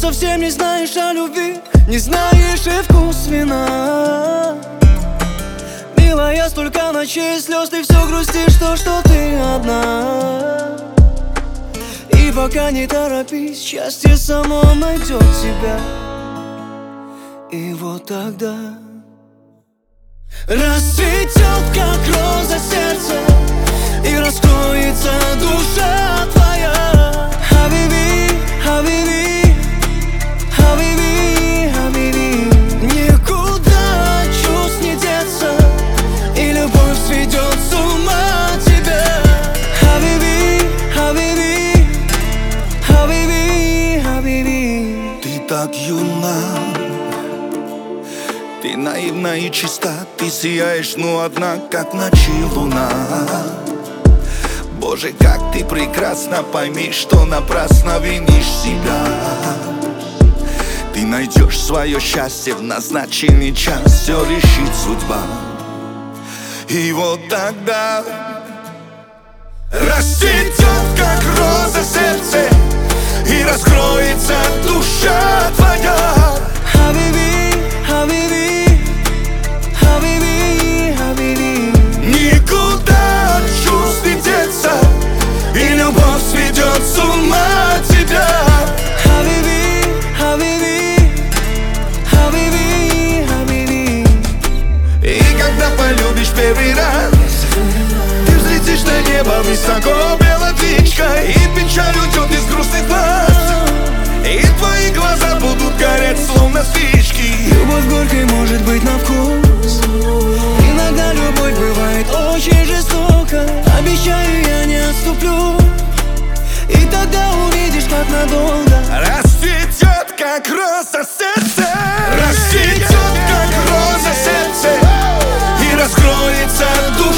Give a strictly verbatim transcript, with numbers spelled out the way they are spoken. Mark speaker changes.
Speaker 1: совсем не знаешь о любви, не знаешь и вкус вина. Милая, столько ночей слез, ты все грустишь, то, что ты одна. И пока не торопись, счастье само найдет тебя. И вот тогда расцветет, как роза, сердце, и раскроется душа твоя. Хабиби, хабиби, хабиби, хабиби. Никуда от чувств не деться, и любовь сведет с ума тебя. Хабиби, хабиби, хабиби, хабиби.
Speaker 2: Ты так юна, ты наивна и чиста, ты сияешь, но одна, как в ночи луна. Боже, как ты прекрасна, пойми, что напрасно винишь себя. Ты найдешь свое счастье в назначенный час, все решит судьба. И вот тогда расцветет, как роза, сердце, и раскроется душа твоя.
Speaker 1: Хабиби, хабиби, хабиби, хабиби.
Speaker 2: Никуда от чувств не деться, и любовь сведет с ума тебя.
Speaker 1: Хабиби, хабиби, хабиби, хабиби.
Speaker 2: И когда полюбишь первый раз, ты взлетишь на небо высоко белой птичкой, и печаль уйдет из грустных глаз, и твои глаза будут гореть, словно спички.
Speaker 1: Любовь горькой может быть на вкус, иногда любовь бывает очень жестоко. Обещаю, я не отступлю, и тогда увидишь, как надолго
Speaker 2: расцветет, как роза, сердце, расцветет, как роза, сердце, и раскроется душа.